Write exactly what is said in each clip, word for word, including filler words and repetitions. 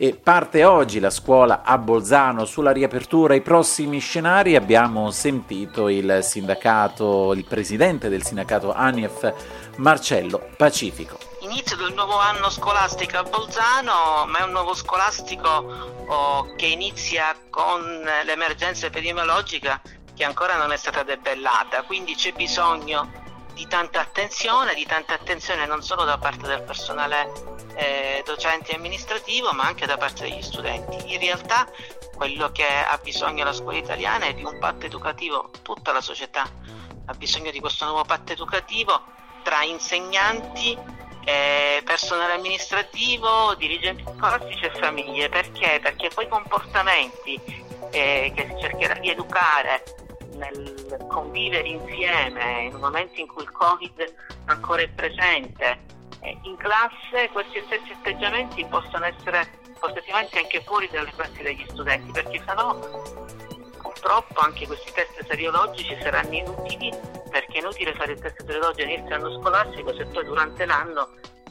E parte oggi la scuola a Bolzano sulla riapertura, i prossimi scenari. Abbiamo sentito il sindacato, il presidente del sindacato ANIEF, Marcello Pacifico. Inizio del nuovo anno scolastico a Bolzano, ma è un nuovo scolastico oh, che inizia con l'emergenza epidemiologica che ancora non è stata debellata, quindi c'è bisogno di tanta attenzione, di tanta attenzione non solo da parte del personale eh, docente e amministrativo, ma anche da parte degli studenti. In realtà quello che ha bisogno la scuola italiana è di un patto educativo, tutta la società ha bisogno di questo nuovo patto educativo tra insegnanti, eh, personale amministrativo, dirigenti scolastici e famiglie. Perché? Perché quei comportamenti eh, che si cercherà di educare nel convivere insieme in momenti in cui il Covid ancora è presente eh, in classe, questi stessi atteggiamenti possono essere positivamente anche fuori dalle classi degli studenti, perché sennò purtroppo anche questi test seriologici saranno inutili, perché è inutile fare il test seriologico all'inizio dell'anno scolastico se poi durante l'anno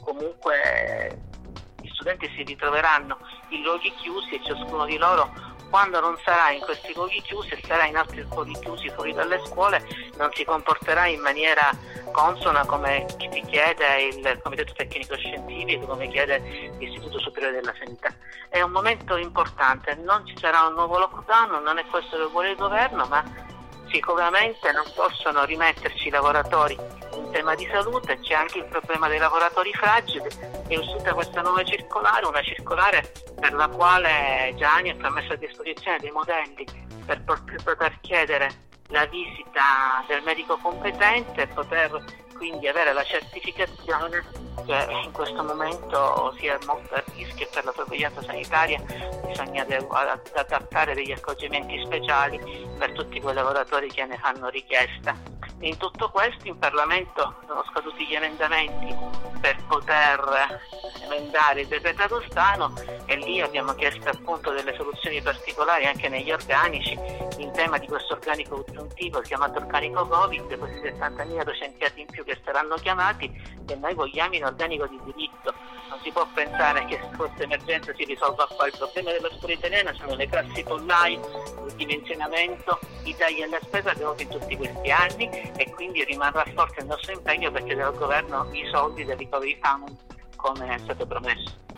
comunque gli studenti si ritroveranno in luoghi chiusi e ciascuno di loro, quando non sarà in questi luoghi chiusi, sarà in altri luoghi chiusi fuori dalle scuole, non si comporterà in maniera consona come ti chiede il Comitato Tecnico Scientifico, come chiede l'Istituto Superiore della Sanità. È un momento importante, non ci sarà un nuovo lockdown, non è questo che vuole il governo, ma sicuramente non possono rimetterci i lavoratori in tema di salute. C'è anche il problema dei lavoratori fragili. È uscita questa nuova circolare, una circolare per la quale già ANIEF ha messo a disposizione dei modelli per poter chiedere la visita del medico competente e poter quindi avere la certificazione che in questo momento si è molto a rischio e per la sorveglianza sanitaria bisogna adattare degli accorgimenti speciali per tutti quei lavoratori che ne fanno richiesta. In tutto questo in Parlamento sono scaduti gli emendamenti per poter emendare il decreto Agostano e lì abbiamo chiesto appunto delle soluzioni particolari anche negli organici in tema di questo organico aggiuntivo chiamato organico Covid, questi settantamila docenti in più che saranno chiamati, e noi vogliamo in organico di diritto. Non si può pensare che questa emergenza si risolva qua. Il problema della scuola italiana sono le classi pollai, il dimensionamento, i tagli alla spesa che abbiamo in tutti questi anni, e quindi rimarrà forte il nostro impegno per chiedere al governo i soldi del Recovery Fund come è stato promesso.